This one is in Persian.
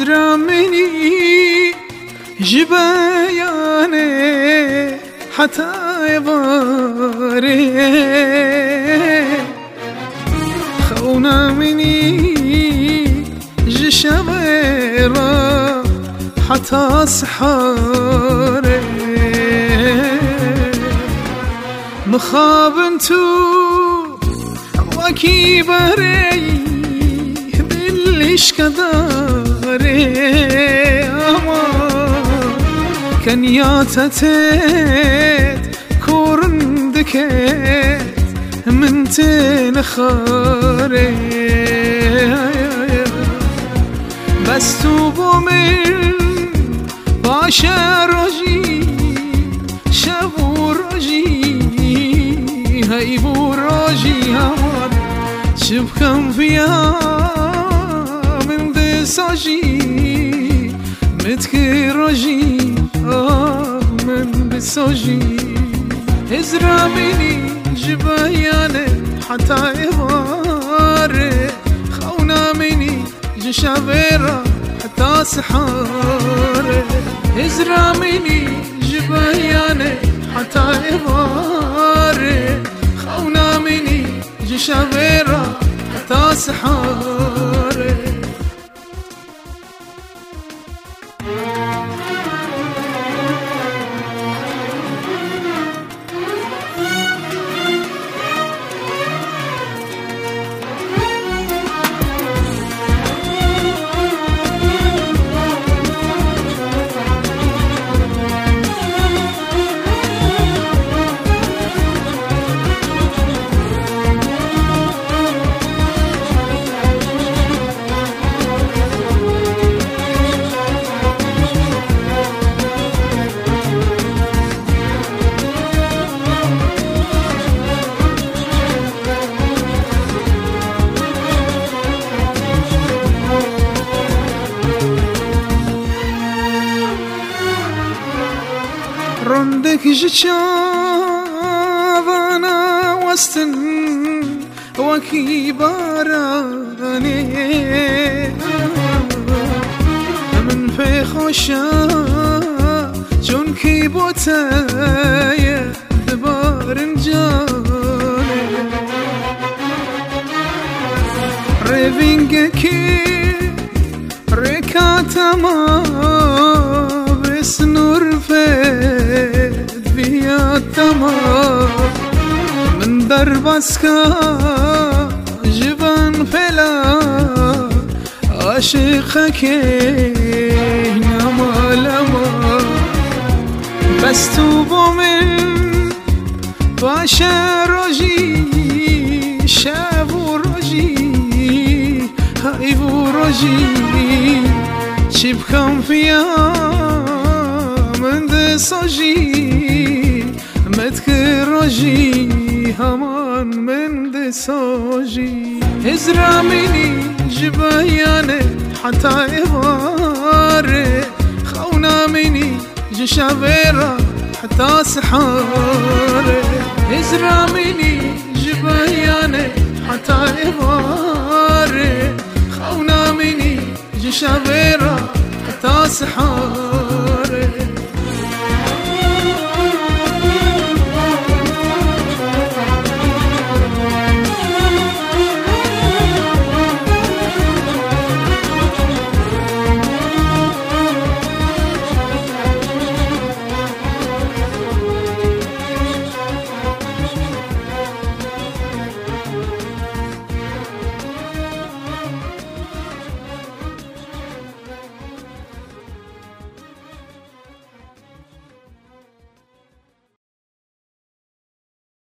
هجرامني جبياني حتى يباري خونا مني جشبيرا حتى سحاري مخابنتو وكيبري بالليش كداري أما كان ياتتت كورندكت من تنخاري بس توبو من باشا رجي شبو رجي هيبو رجي همان شبكم فيها من دساجي متكي رجي من دساجي ازراميني جبياني حتى يباري خونا مني جشابيرا حتى سحاري ازراميني جبياني حتى يباري خونا مني جشابيرا حتى سحاري رندك جشافانا وستن وكيباراني من في خوشا جون كيبوتايا دبارنجاني ريفينجكي ريكاتما بسنور فيد بيا التمام من دربسكا جبن فلا عاشقك نما لما بس توبو من باشا رجي شابو رجي هايبو رجي شبكم فيها من دساجي متكرجي همان من دساجي ازراميني جبياني حتى يباري خونا مني جشابيرا حتى سحاري ازراميني جبياني حتى يباري خونا مني جشابيرا حتى سحاري